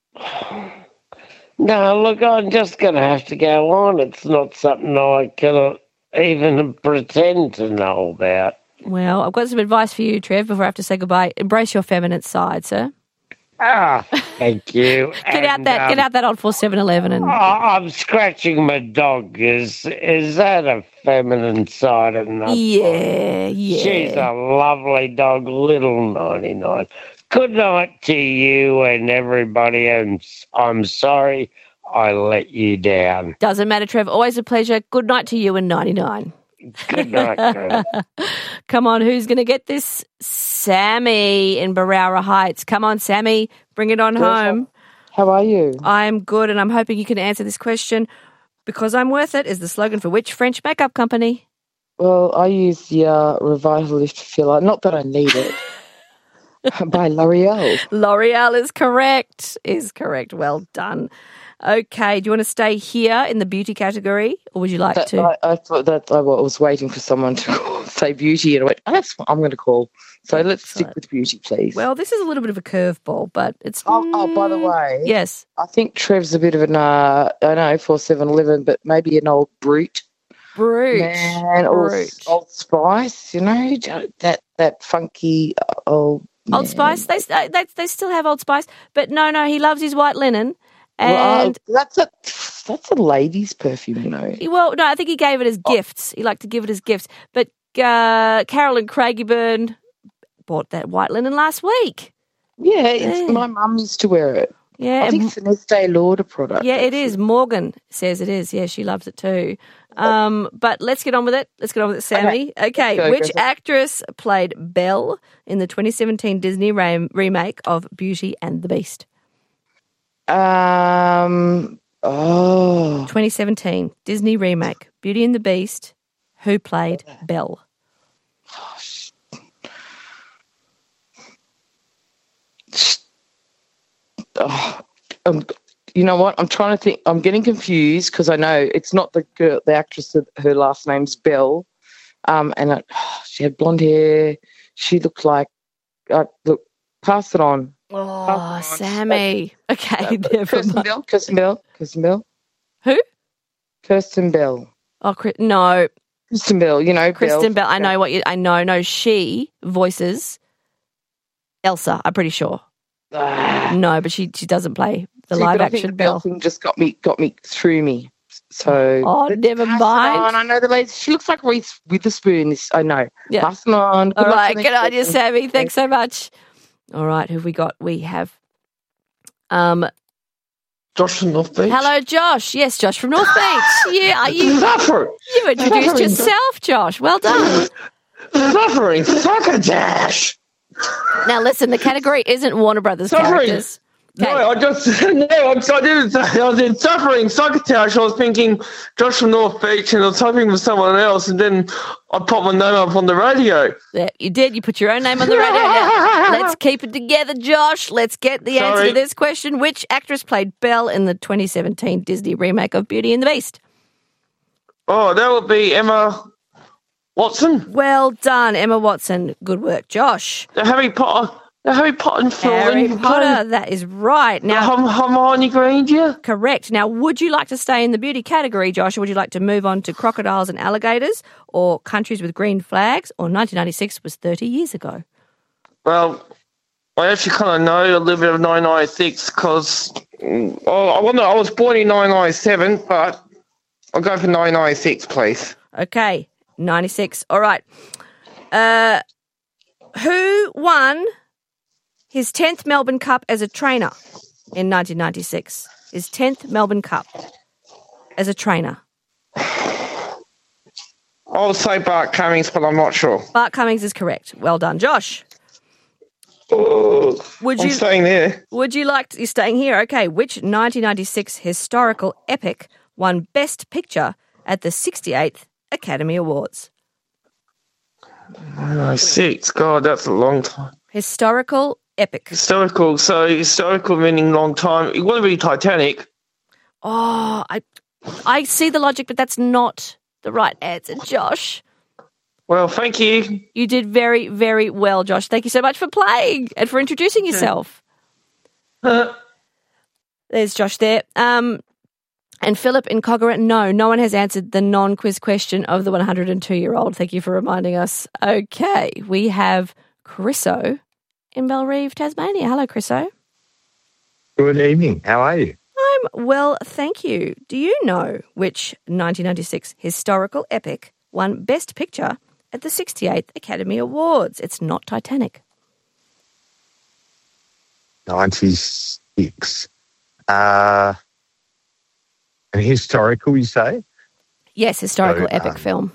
No, look, I'm just going to have to go on. It's not something I can even pretend to know about. Well, I've got some advice for you, Trev, before I have to say goodbye. Embrace your feminine side, sir. Ah, thank you. Get out And, that, um, get out that old four seven eleven and... I- I'm scratching my dog. Is is that a feminine side enough? Yeah, yeah. She's a lovely dog, little ninety-nine. Good night to you and everybody, and I'm sorry I let you down. Doesn't matter, Trev. Always a pleasure. Good night to you and ninety-nine. Good night, Trev. Come on, who's going to get this? Sammy in Barara Heights. Come on, Sammy, bring it on Yes, home. How are you? I'm good, and I'm hoping you can answer this question. Because I'm worth it is the slogan for which French makeup company? Well, I use the uh, Revitalift filler. Not that I need it. By L'Oreal. L'Oreal is correct. Is correct. Well done. Okay, do you want to stay here in the beauty category, or would you like That- to? I, I thought that I was waiting for someone to call, say beauty, and I went, oh, that's what I'm going to call. So let's stick with beauty, please. Well, this is a little bit of a curveball, but it's... Oh, oh, by the way. Yes. I think Trev's a bit of an, uh, I know, four seven eleven, but maybe an old brute. Brute. Man, or Brute. Old Spice, you know, that, that funky old... Old man. Spice, they, they they still have Old Spice, but no, no, he loves his white linen. Well, And uh, that's a that's a lady's perfume, you know. well, no, I think he gave it as gifts. He liked to give it as gifts. But uh, Carol and Craigieburn bought that white linen last week. Yeah, it's, my mum used to wear it. Yeah, I think and- it's an Estee Lauder product. Yeah, it is. Morgan says it is. Yeah, she loves it too. Um, but let's get on with it. Let's get on with it, Sammy. Okay, Okay. Go, which go, go. actress played Belle in the twenty seventeen Disney ra- remake of Beauty and the Beast? Um. Oh. twenty seventeen Disney remake, Beauty and the Beast. Who played Belle? Oh, um, you know what? I'm trying to think. I'm getting confused because I know it's not the girl, the actress. That her last name's Belle, um, and it, she had blonde hair. She looked like. Uh, look, pass it on. Oh, Pass it on. Sammy. Okay, Uh, never Kirsten mind. Bell. Kirsten Bell. Kirsten Bell. Who? Kirsten Bell. Oh, Chris- no. Kristen Bell. You know, Kristen Bell. Bell. I know what you. I know. No, she voices Elsa. I'm pretty sure. Ah. No, but she she doesn't play the See, live but I think action the Bell Belle. thing just got me got me through me. So Oh, let's never pass it mind. on. I know the lady. She looks like Reese Witherspoon. This I know. Yeah. Pass it on. Good All luck right, for the good next idea, person. Sammy. Thanks so much. All right, who have we got? We have um Josh from North Beach. hello, Josh. Yes, Josh from North Beach. Yeah, are you Suffering. you introduced Suffering. yourself, Josh. Well done. Suffering. Succotash. Now listen, the category isn't Warner Brothers Suffering. characters. No, I just no, I, I didn't. I was in suffering, succotash. I was thinking Josh from North Beach, and I was hoping for someone else, and then I popped my name up on the radio. Yeah, you did. You put your own name on the radio. Now, let's keep it together, Josh. Let's get the answer Sorry. to this question. Which actress played Belle in the twenty seventeen Disney remake of Beauty and the Beast? Oh, that would be Emma Watson. Well done, Emma Watson. Good work, Josh. The Harry Potter. The Harry Potter film. Harry Potter, that is right. Now, Hum, Hermione Granger. correct. Now, would you like to stay in the beauty category, Josh, or would you like to move on to crocodiles and alligators, or countries with green flags, or nineteen ninety-six was thirty years ago? Well, I actually kind of know a little bit of nine ninety-six because well, I wonder, I was born in nine ninety-seven, but I'll go for nine ninety-six, please. Okay, ninety-six. All right. Uh, who won his tenth Melbourne Cup as a trainer in nineteen ninety-six? His tenth Melbourne Cup as a trainer. I'll say Bart Cummings, but I'm not sure. Bart Cummings is correct. Well done, Josh. Oh, Would I'm you staying there. Would you like to, you're staying here? Okay. Which nineteen ninety-six historical epic won Best Picture at the sixty-eighth Academy Awards? nine ninety-six. God, that's a long time. Historical epic. Historical. So historical meaning long time. It wouldn't be Titanic. Oh, I, I see the logic, but that's not the right answer, Josh. Well, thank you. You did very, very well, Josh. Thank you so much for playing and for introducing yourself. Uh, There's Josh there. Um, and Philip in Kogarah, no, no one has answered the non-quiz question of the one hundred two-year-old. Thank you for reminding us. Okay, we have Chriso in Bellerive, Tasmania. Hello, Chriso. Good evening. How are you? I'm well, thank you. Do you know which nineteen ninety-six historical epic won Best Picture at the sixty-eighth Academy Awards? It's not Titanic. ninety-six. Uh, and historical, you say? Yes, historical So, epic um, film.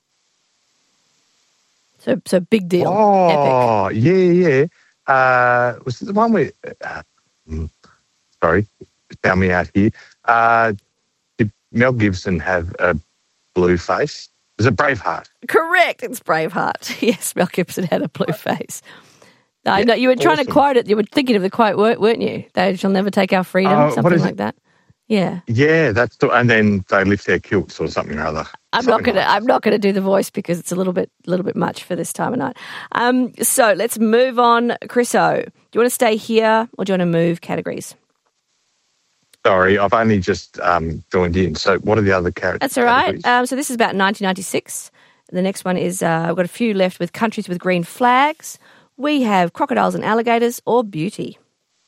So, so big deal. Epic. Oh, yeah, yeah. Uh, was it the one where... Uh, mm, sorry, found me out here. Uh, did Mel Gibson have a blue face? Was it Braveheart? Correct. It's Braveheart. Yes, Mel Gibson had a blue face. I know you were trying to awesome. quote it. You were thinking of the quote, weren't weren't you? They shall never take our freedom, Uh, what something is like it? that. Yeah. Yeah, that's the... And then they lift their kilts or something or other. I'm not gonna. I'm not gonna do the voice because it's a little bit, little bit much for this time of night. Um, so let's move on, Chriso. Do you want to stay here or do you want to move categories? Sorry, I've only just um, joined in. So what are the other characters? That's all right. Um, so this is about nineteen ninety-six. The next one is uh, I've got a few left with countries with green flags. We have crocodiles and alligators or beauty.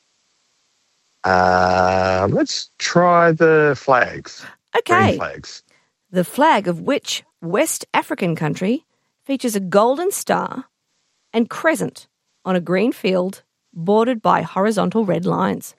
Uh, let's try the flags. Okay. Green flags. The flag of which West African country features a golden star and crescent on a green field bordered by horizontal red lines?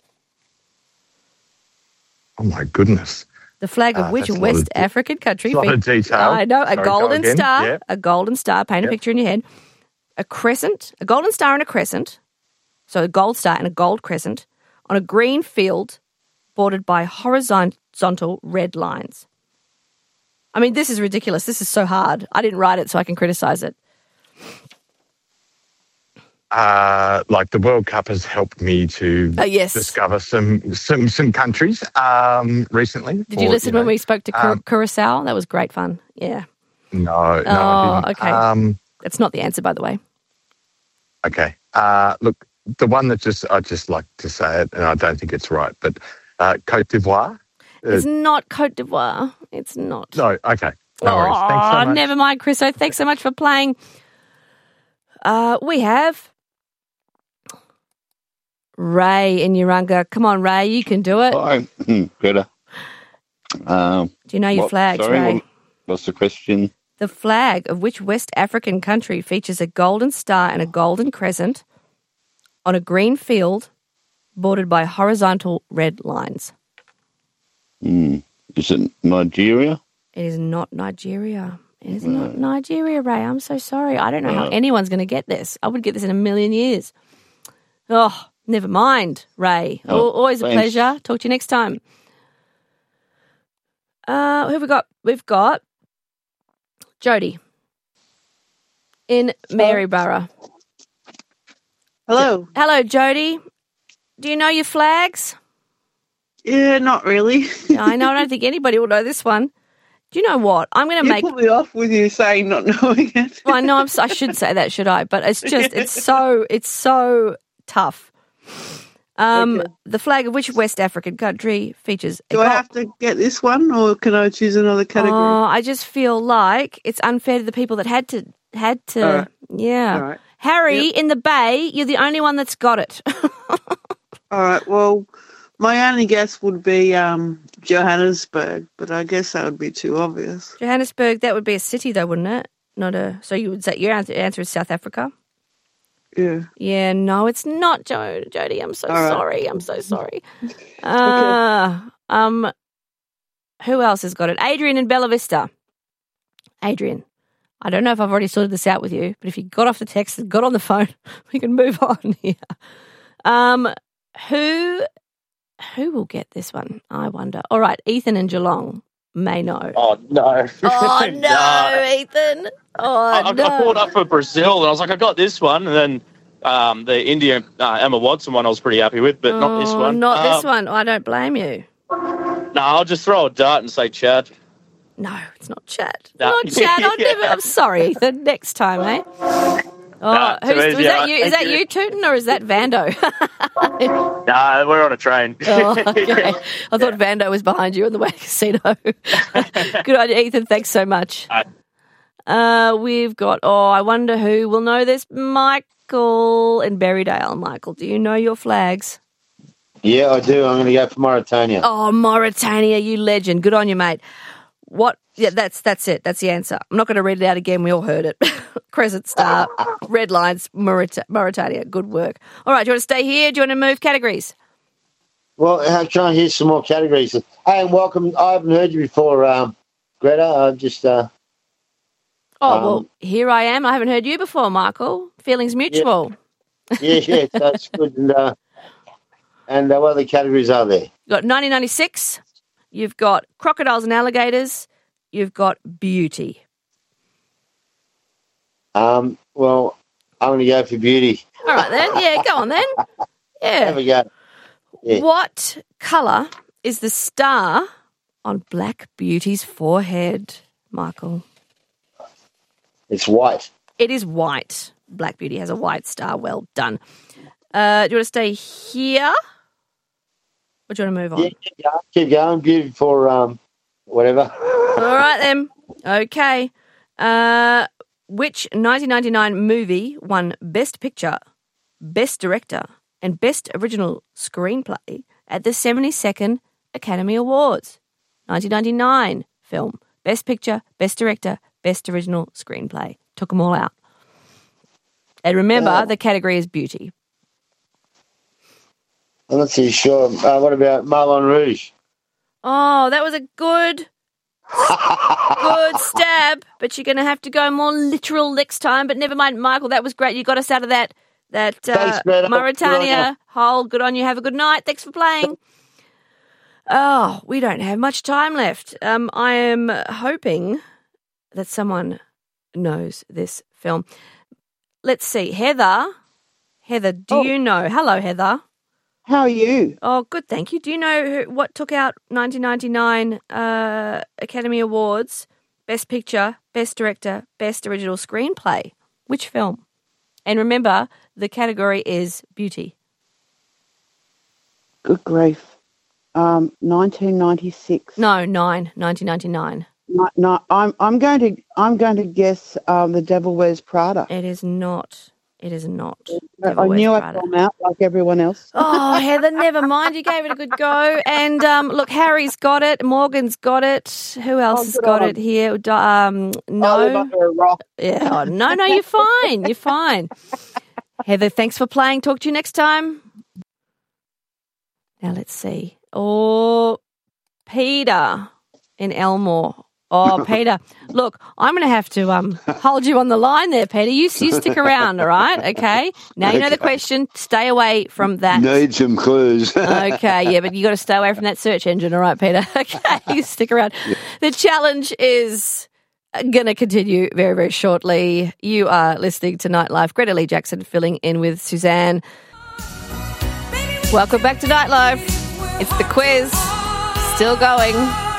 Oh, my goodness. The flag of Uh, which that's a lot West of de- African country? a lot of fe- detail. I know, a Sorry, go golden again. star, Yeah. a golden star, paint a Yep. picture in your head, a crescent, a golden star and a crescent, so a gold star and a gold crescent, on a green field bordered by horizontal red lines. I mean, this is ridiculous. This is so hard. I didn't write it so I can criticise it. uh, like the World Cup has helped me to Oh, yes. discover some some some countries um, recently. Did you or, listen know, when we spoke to Cur- um, Curacao? That was great fun. Yeah. No, no, Oh, I didn't. okay. Um, That's not the answer, by the way. okay. Uh, look, the one that just I just like to say it, and I don't think it's right, but uh, Côte d'Ivoire. Uh, It's not Côte d'Ivoire. It's not. no, okay. No worries. Thanks so Oh, much. never mind, Chriso. Thanks so much for playing. Uh, we have Ray in Urunga. Come on, Ray, you can do it. Hi, Greta. Um, Do you know your what- flags, sorry, Ray? what- what's the question? The flag of which West African country features a golden star and a golden crescent on a green field bordered by horizontal red lines? Hmm. Is it Nigeria? It is not Nigeria. It is not Nigeria, Ray. I'm so sorry. I don't know how No. anyone's going to get this. I would get this in a million years. Oh, never mind, Ray. Oh, Al- Always a thanks. pleasure. Talk to you next time. Uh, who have we got? We've got Jody in Maryborough. Hello. Hello, Jody. Do you know your flags? Yeah, not really. Yeah, I know. I don't think anybody will know this one. Do you know what? I'm going to You make. put me off with you saying not knowing it. Well, I know I'm, s- I should say that, should I? But it's just, it's so, it's so tough. Um, The flag of which West African country features? a Do I gold- have to get this one, or can I choose another category? Oh, I just feel like it's unfair to the people that had to, had to. All right. Yeah. All right. Harry in the Bay, you're the only one that's got it. All right. Well, my only guess would be um, Johannesburg, but I guess that would be too obvious. Johannesburg, that would be a city, though, wouldn't it? Not a. So you would say your answer, answer is South Africa. Yeah. Yeah, no, it's not, jo- Jody. I'm so All right. sorry. I'm so sorry. Uh, um, who else has got it? Adrian in Bella Vista. Adrian, I don't know if I've already sorted this out with you, but if you got off the text and got on the phone, we can move on here. Um, who who will get this one? I wonder. All right, Ethan in Geelong may know. Oh, no. Oh no, Ethan. Oh I, I, no. I pulled up for Brazil, and I was like, I got this one. And then um, the India uh, Emma Watson one I was pretty happy with, but not this Oh, one. Not um, this one. I don't blame you. No, I'll just throw a dart and say Chad. No, it's not Chad. No. Not Chad. I'll never. I'm sorry, Ethan. Next time, eh? Oh, Nah, too who's, easy, was that alright, you? Is thank that you. you, Tootin, or is that Vando? Nah, we're on a train. Oh, okay. I thought Vando was behind you on the way to casino. Good idea, Ethan. Thanks so much. Uh, we've got. Oh, I wonder who will know this. Michael in Berrydale. Michael, do you know your flags? Yeah, I do. I'm going to go for Mauritania. Oh, Mauritania, you legend. Good on you, mate. What? Yeah, that's that's it. That's the answer. I'm not going to read it out again. We all heard it. Crescent star, red lines, Maurit- Mauritania. Good work. All right, do you want to stay here? Do you want to move categories? Well, I'm trying to hear some more categories. Hey, and welcome. I haven't heard you before, um, Greta. I'm just. Uh, Oh, um, well, here I am. I haven't heard you before, Michael. Feelings mutual. yeah, yeah, that's good. And, uh, and uh, what other categories are there? You've got nineteen ninety-six. You've got crocodiles and alligators. You've got beauty. Um, well, I'm going to go for beauty. All right, then. Yeah, go on, then. Yeah. Have a go. Yeah. What colour is the star on Black Beauty's forehead, Michael? It's white. It is white. Black Beauty has a white star. Well done. Uh, do you want to stay here? Or do you want to move on? Yeah, keep going. Keep going. Beauty for um, whatever. All right, then. Okay. Uh, which nineteen ninety-nine movie won Best Picture, Best Director, and Best Original Screenplay at the seventy-second Academy Awards? nineteen ninety-nine film. Best Picture, Best Director, Best Original Screenplay. Took them all out. And remember, Yeah. the category is beauty. I'm not too sure. Uh, what about Marlon Rouge? Oh, that was a good, good stab. But you're going to have to go more literal next time. But never mind, Michael. That was great. You got us out of that that uh, Thanks, Greta. Good on Mauritania hole. Good on you. Have a good night. Thanks for playing. Oh, we don't have much time left. Um, I am hoping that someone knows this film. Let's see. Heather Heather, do you know? Hello, Heather. How are you? Oh, good, thank you. Do you know who, what took out nineteen ninety-nine uh, Academy Awards? Best Picture, Best Director, Best Original Screenplay. Which film? And remember, the category is beauty. Good grief. Um, nineteen ninety-six. No, nine. nineteen ninety-nine. No, no, I'm I'm going to I'm going to guess um, The Devil Wears Prada. It is not. It is not. I, I knew I'd come out like everyone else. Oh, Heather, never mind. You gave it a good go. And um, look, Harry's got it. Morgan's got it. Who else Oh, has good got on it here? D- Um, I live no. under a rock. Yeah. Oh, no, no, you're fine. You're fine. Heather, thanks for playing. Talk to you next time. Now let's see. Oh, Peter in Elmore. Oh, Peter, look, I'm going to have to um hold you on the line there, Peter. You, you stick around, all right? Okay. Now you know the question. Stay away from that. Need some clues. Okay, yeah, but you got to stay away from that search engine, all right, Peter? Okay, you stick around. The challenge is going to continue very, very shortly. You are listening to Nightlife. Greta Lee Jackson filling in with Suzanne. Welcome back to Nightlife. It's the quiz. Still going.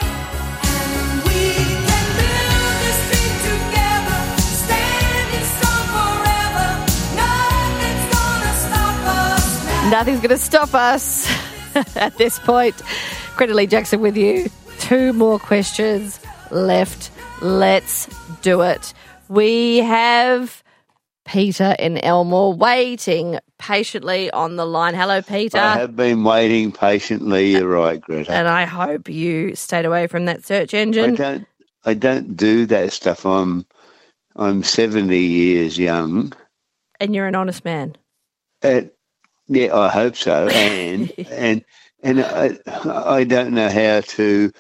Nothing's going to stop us at this point. Greta Lee Jackson with you. Two more questions left. Let's do it. We have Peter in Elmore waiting patiently on the line. Hello, Peter. I have been waiting patiently. You're right, Greta. And I hope you stayed away from that search engine. I don't. I don't do that stuff. I'm. I'm seventy years young. And you're an honest man. Uh, yeah, I hope so. And and and I, I don't know how to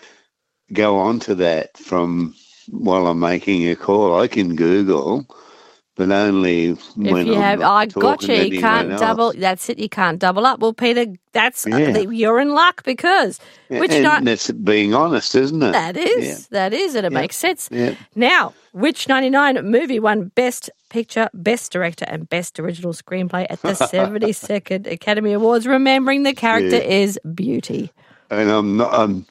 go on to that from while I'm making a call. I can Google, but only when If you I'm have, not I got talking you. to You anyone can't else. double. That's it. You can't double up. Well, Peter, that's Yeah. uh, you're in luck because which and night that's being honest, isn't it? that is that is, and it makes sense. Yeah. Now, which ninety-nine movie won Best Picture, Best Director, and Best Original Screenplay at the seventy-second Academy Awards? Remembering the character Yeah. is beauty. And I'm not. I'm.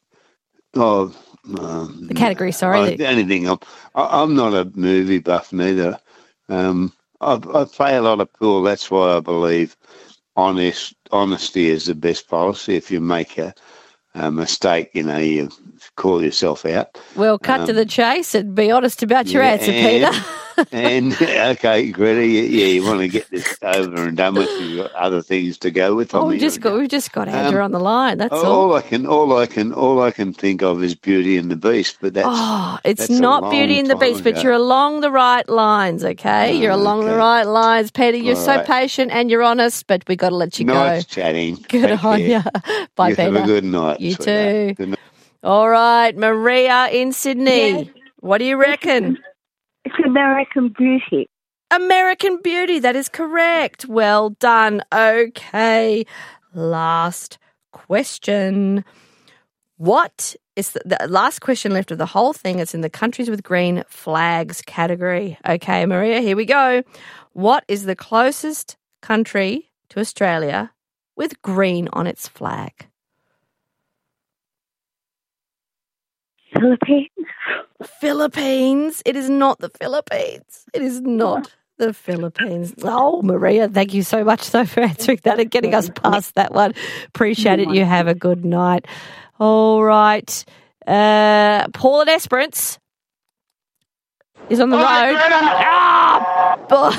Oh, um, The category, sorry. I, anything. I'm. I, I'm not a movie buff neither. Um, I, I play a lot of pool. That's why I believe honest honesty is the best policy. If you make a, a mistake, you know, you call yourself out. Well, cut to Um, the chase and be honest about your yeah, answer, and- Peter. And okay, Greta, you, yeah, you want to get this over and done with. You've got other things to go with. Oh, on we the- just got we've just got Andrew Um, on the line. That's all, all. I can, all I can, all I can think of is Beauty and the Beast. But that's Oh, it's that's a not long Beauty and the time Beast, but ago. you're along the right lines, okay? You're along the right lines, Peter. You're All so right. patient and you're honest, but we got to let you Nice go. chatting. Good Take on care. you. Bye, you Peter. Have a good night. You sweetheart. too. Good night. All right, Maria in Sydney. What do you reckon? It's American Beauty. American Beauty, that is correct. Well done. Okay, last question. What is the, the last question left of the whole thing? It's in the countries with green flags category. Okay, Maria, here we go. What is the closest country to Australia with green on its flag? Philippines. Philippines. It is not the Philippines. It is not the Philippines. Oh, Maria, thank you so much, though, for answering that and getting us past that one. Appreciate it. You have a good night. All right. Uh, Paul and Esperance is on the road. Ah!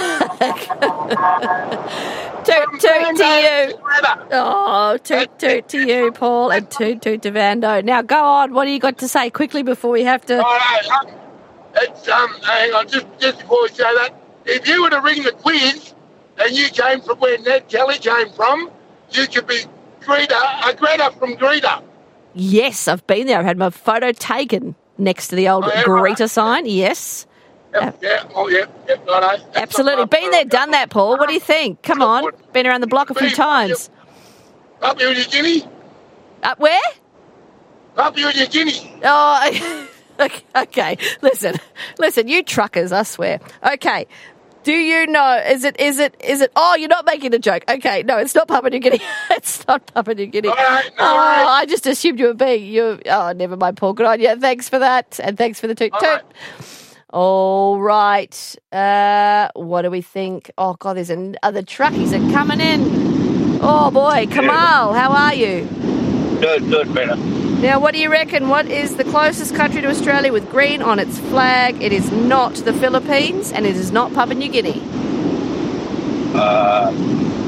toot, toot to you. Oh, toot, toot to you, Paul, and toot, toot to Vando. Now, go on. What do you got to say quickly before we have to... Righto, um, it's, um, hang on, just, just before we say that, if you were to ring the quiz and you came from where Ned Kelly came from, you could be Greta, a Greta from Greta. Yes, I've been there. I've had my photo taken next to the old Oh, yeah, Greta sign. Yes. Yep, yeah, oh, yeah, yep, righto. Absolutely. Been there, done that, Paul. What do you think? Come on. Been around the block a few times. Papua New Guinea? Up where? Papua New Guinea. Oh, okay. okay. Listen, listen, you truckers, I swear. Okay. Do you know, is it, is it, is it, oh, you're not making a joke. Okay, no, it's not Papua New Guinea. It's not Papua New Guinea. All right, no oh, worries. I just assumed you were being, you, oh, never mind, Paul. Good on you. Thanks for that. And thanks for the toot toot. right. All right. Uh, what do we think? Oh, God, there's an, other truckies are coming in. Oh, boy. Kamal, how are you? Good, good, better. Now, what do you reckon? What is the closest country to Australia with green on its flag? It is not the Philippines, and it is not Papua New Guinea. Uh,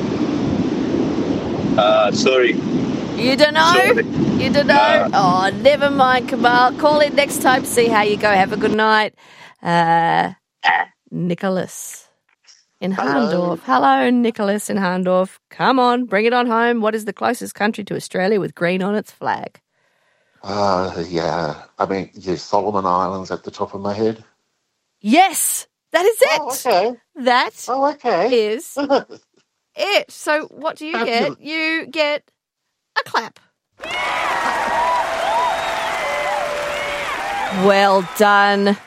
uh, sorry. You don't know? Sorry. You don't know? Oh, never mind, Kamal. Call in next time, see how you go. Have a good night. Uh, Nicholas in Harndorf. Hello, Nicholas in Harndorf. Come on, bring it on home. What is the closest country to Australia with green on its flag? Uh, yeah. I mean, the Solomon Islands at the top of my head. Yes, that is it. Oh, okay. That oh, okay. is it. So what do you get? You get a clap. Well done.